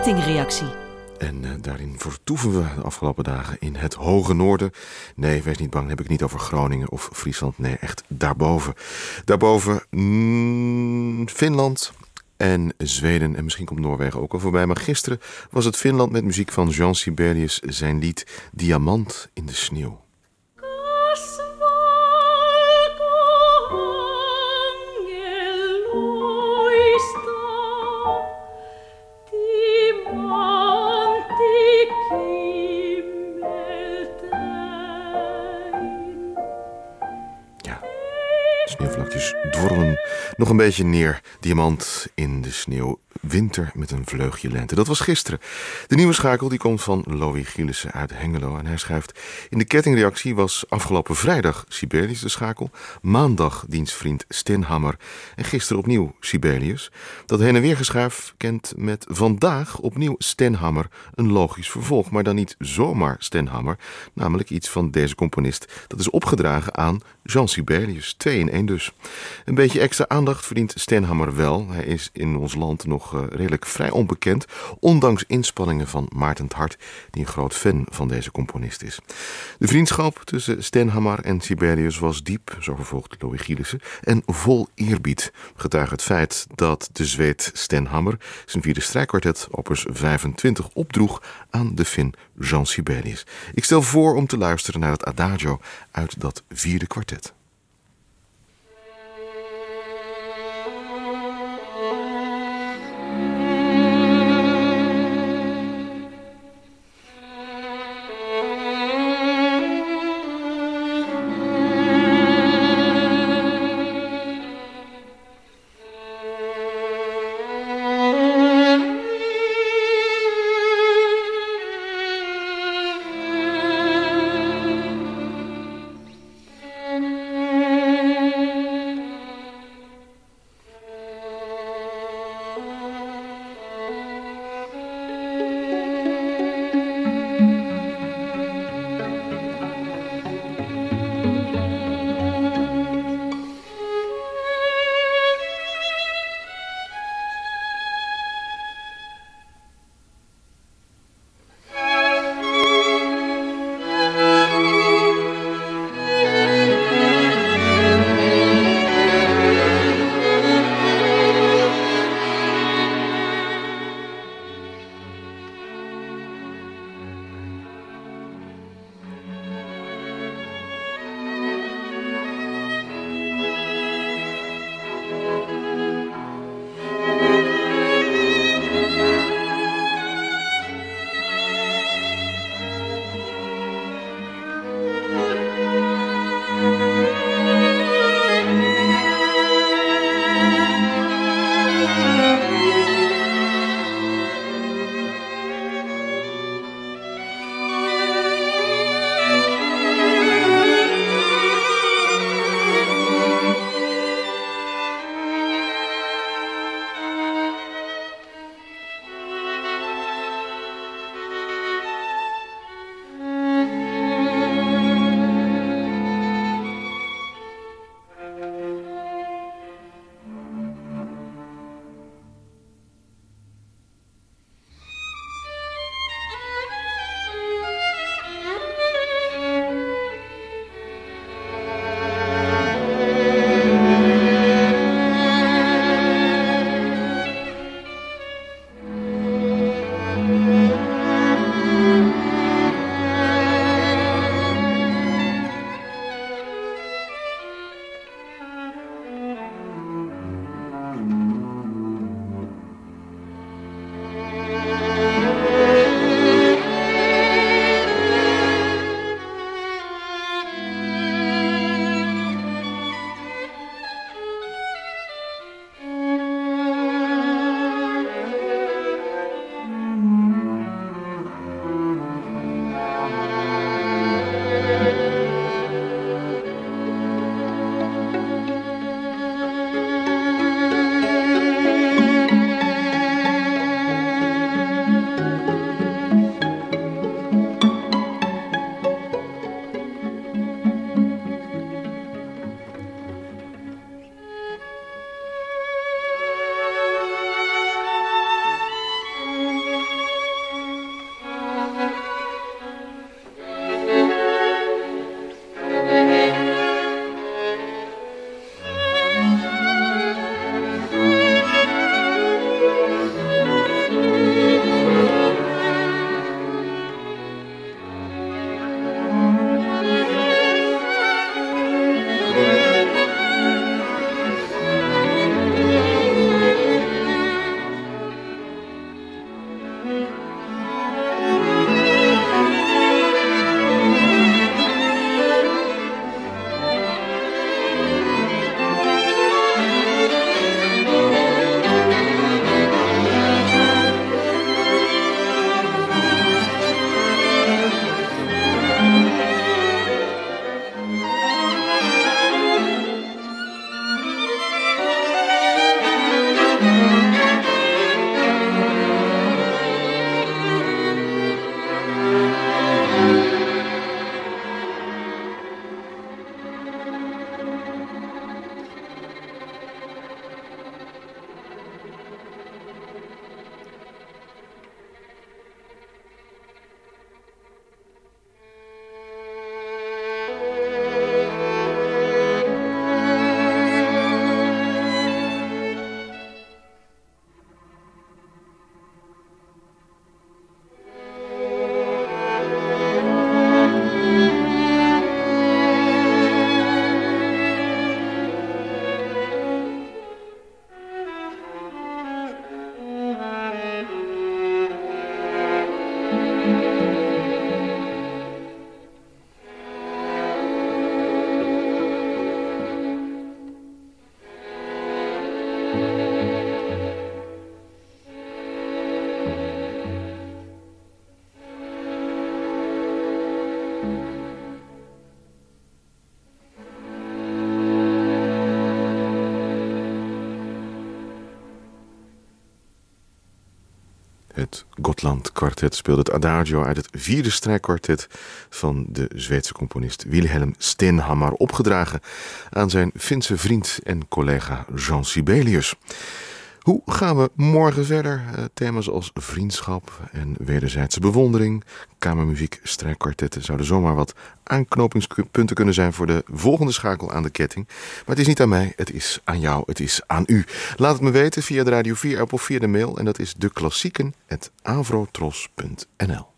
kettingreactie. En daarin vertoeven we de afgelopen dagen in het hoge noorden. Nee, wees niet bang, dan heb ik niet over Groningen of Friesland. Nee, echt daarboven. Daarboven Finland en Zweden en misschien komt Noorwegen ook al voorbij. Maar gisteren was het Finland met muziek van Jean Sibelius, zijn lied Diamant in de sneeuw. Sneeuwvlakjes dwarrelen nog een beetje neer. Diamant in de sneeuw. Winter met een vleugje lente. Dat was gisteren. De nieuwe schakel die komt van Louis Gielissen uit Hengelo. En hij schrijft: in de kettingreactie was afgelopen vrijdag Sibelius de schakel. Maandag dienstvriend Stenhammar. En gisteren opnieuw Sibelius. Dat heen en weer geschuif kent met vandaag opnieuw Stenhammar een logisch vervolg. Maar dan niet zomaar Stenhammar. Namelijk iets van deze componist. Dat is opgedragen aan Jean Sibelius. 2 in 1 dus. Een beetje extra aandacht verdient Stenhammar wel. Hij is in ons land nog redelijk vrij onbekend, ondanks inspanningen van Maarten 't Hart, die een groot fan van deze componist is. De vriendschap tussen Stenhammar en Sibelius was diep, zo vervolgt Louis Gielissen, en vol eerbied. Getuige het feit dat de Zweed Stenhammar zijn 4e strijkkwartet opus 25 opdroeg aan de Fin Jean Sibelius. Ik stel voor om te luisteren naar het adagio uit dat 4e kwartet. Het Gotland Kwartet speelde het Adagio uit het 4e strijkkwartet van de Zweedse componist Wilhelm Stenhammar, opgedragen aan zijn Finse vriend en collega Jean Sibelius. Hoe gaan we morgen verder? Thema's als vriendschap en wederzijdse bewondering, kamermuziek, strijkkwartetten zouden zomaar wat aanknopingspunten kunnen zijn voor de volgende schakel aan de ketting. Maar het is niet aan mij, het is aan jou, het is aan u. Laat het me weten via de Radio 4 app of via de mail en dat is deklassieken@avrotros.nl.